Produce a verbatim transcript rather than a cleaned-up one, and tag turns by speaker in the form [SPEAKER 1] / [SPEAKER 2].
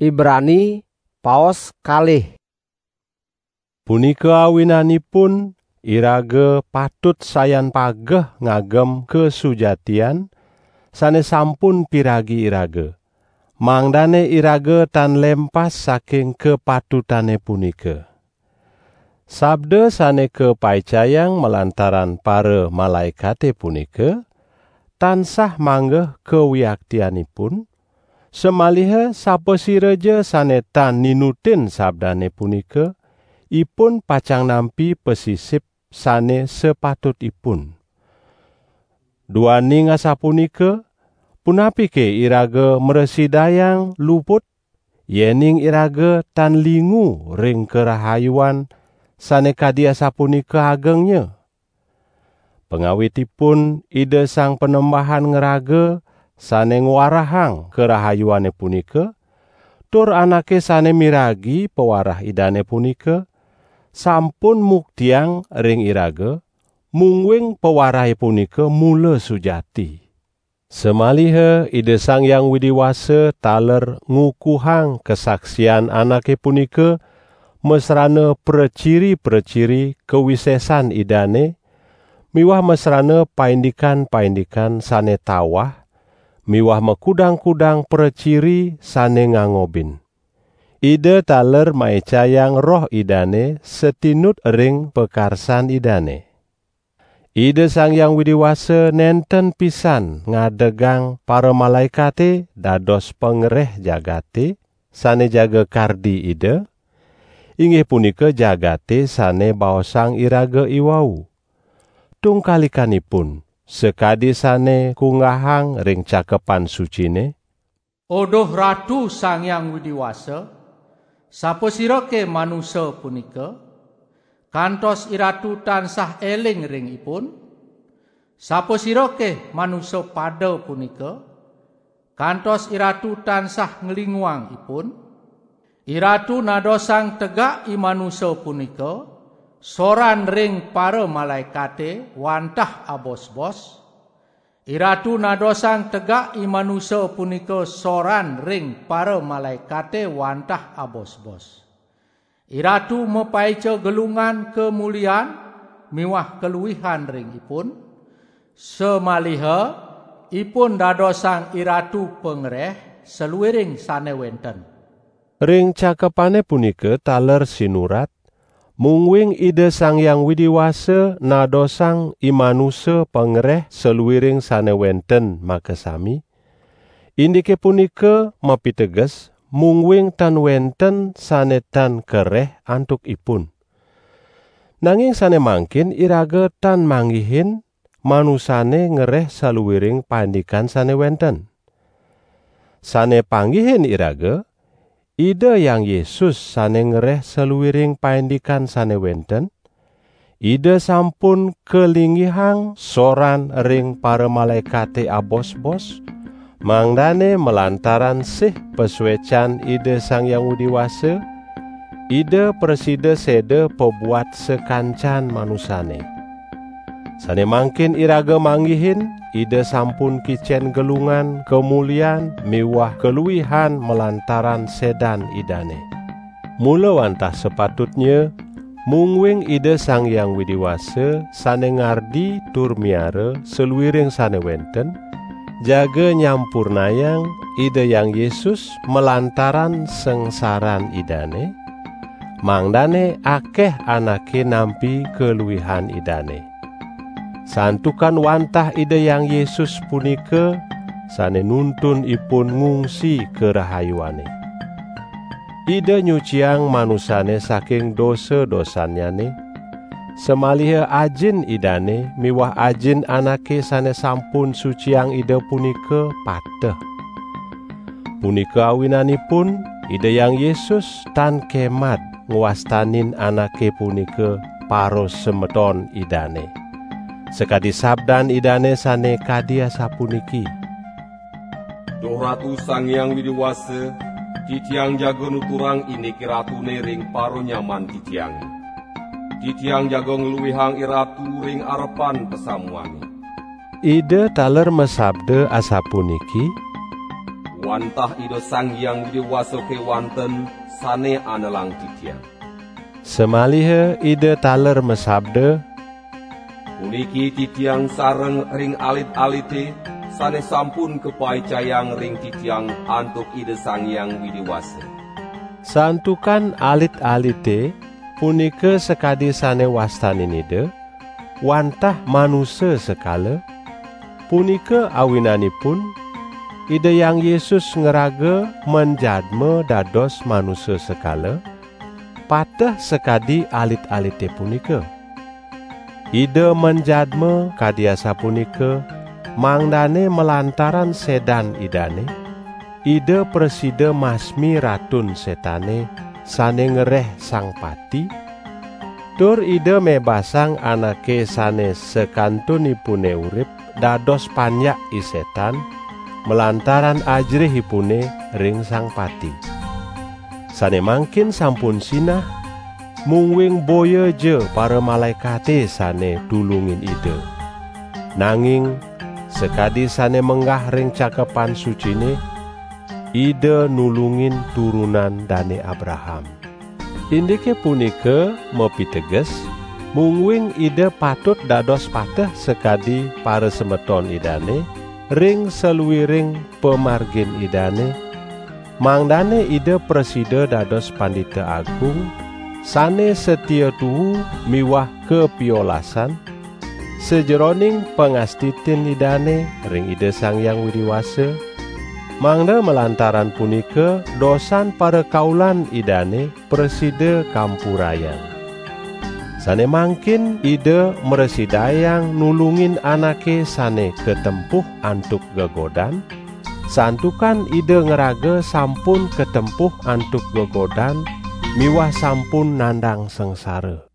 [SPEAKER 1] Ibrani paos kalih.
[SPEAKER 2] Punika awinanipun iraga patut sayan pageh ngagem kesujatian sane sampun piragi iraga. Mangdane iraga tan lempas saking kepatutane punika. Sabda sane kepaicayang melantaran para malaikate punika tansah manggeh kewiaktianipun, semaliha sapesireja sane tan ninutin sabdane punika, ipun pacang nampi pesisip sane sepatutipun. Duani ngasapunika, punapike iraga meresidayang luput, yening iraga tan lingu ring kerahayuan sane kadia sapunika agengnya. Pengawitipun ide sang penembahan ngeraga sane ngwarahang kerahayuane punika, tur anake sane miragi pewarah idane punika, sampun muktiang ring iraga, mungwing pewarahe punika mula sujati. Semaliha ide sang yang widiwasa taler ngukuhang kesaksian anake punika, mesrana preciri-preciri kewisesan idane, miwah mesrana paindikan-paindikan sane tawah, miwah mekudang-kudang preciri sane ngangobin. Ide taler maecayang roh idane setinut ring pekarsan idane. Ide sang yang widiwasa nenten pisan ngadegang para malaikate dados pengereh jagate sane jaga kardi ide, inggih punika jagate sane baosang iraga iwau. Tungkalikanipun sekadi sane kunggahang ring cakepan sucine,
[SPEAKER 3] Odoh Ratu Sang Yang Widiwasa, saposirake manusa punika, kantos iratu tansah eling ring ipun, saposirake manusa pada punika, kantos iratu tansah nglinguang ipun, iratu nadosang tegak i manusa punika, soran ring para malaikate wantah abos-bos, iratu nadosang tegak i manusa punika soran ring para malaikate wantah abos-bos. Iratu mepaica gelungan kemuliaan miwah keluwihan ring ipun, semaliha ipun dadosang iratu pengereh seluwiring sane wenten.
[SPEAKER 2] Ring cakepane punika taler sinurat, mungwing ide sang yang widiwasa nadosang imanusa pengereh seluwiring sane wenten makasami. Indike punika mapiteges mungwing tan wenten sane tan kereh antuk ipun. Nanging sane mangkin iraga tan manggihin manusane ngereh saluwiring pandikan sane wenten. Sane panggihin iraga, ide yang Yesus sane ngereh seluwiring paindikan sane wenten, ide sampun kelingihang soran ring para malaikate abos-bos, mangdane melantaran sih pesuecan ide sang yang widiwasa, ide preside sede pebuat sekancan manusane. Sane mangkin iraga manggihin, ide sampun kicen gelungan kemuliaan miwah keluwihan melantaran sedan idane. Mula wantah sepatutnya mungwing ide sang yang widiwasa sane ngardi tur miara seluwiring sane wenten, jaga nyampurnayang ide yang Yesus melantaran sengsaran idane, mangdane akeh anake nampi keluwihan idane. Santukan wantah ide yang Yesus punika sane nuntun ipun ngungsi kerahayuane. Ide nyuciang manusane saking dosa-dosanyane, semaliha ajin idane miwah ajin anake sane sampun suciang ide punika pateh. Punika awinanipun ide yang Yesus tan kemat ngwastanin anake punika paros semeton idane. Sekadi sabdan idane sane kadia sapuniki,
[SPEAKER 4] Doh Ratu Sang Yang Widiwasa, titiang jaga nuturang ini kiratune ring paro nyaman titiang. Titiang jaga ngeluwihang iratu ring arepan pesamuane.
[SPEAKER 2] Ide taler mesabde asapuniki,
[SPEAKER 4] wantah Ida Sang Hyang Widiwasa kewanten sane anelang titiang.
[SPEAKER 2] Semalihe ide taler mesabde,
[SPEAKER 4] puniki titiang sareng ring alit-alite sane sampun kepaicayang ring titiang antuk Ida Sang Hyang Widiwasa.
[SPEAKER 2] santukan alit-alite punike sekadi sane wastanin ide, wantah manusia sekala, punike awinanipun Ide yang Yesus ngeraga menjadme dados manusia sekala, patah sekadi alit-alite punike. Ide menjadme kadiasa punike, mangdane melantaran sedan idane, ide preside masmi ratun setane, sane ngereh sang pati, tur ide mebasang anake sane sekantunipune urip, dados panyak isetan, melantaran ajrihipune ring sang pati. Sane mangkin sampun sinah, mungwing boya je para malaikate sane tulungin ide. Nanging sekadi sane menggah ring cakepan sucine, ide nulungin turunan Dane Abraham. Indike punike mopi teges, mungwing ide patut dados pateh sekadi para semeton idane, ring seluwiring pemargin idane, mangdane ide preside dados pandita agung, sane setia tuhu miwah kepiolasan, sejeroning pengastitin idane ring ide Sang Hyang Widiwasa, mangda melantaran punike dosan para kaulan idane preside kampurayan. Sane mangkin ide meresidayang nulungin anake sane ketempuh antuk gegodan, santukan ide ngeraga sampun ketempuh antuk gegodan, miwah sampun nandang sengsara.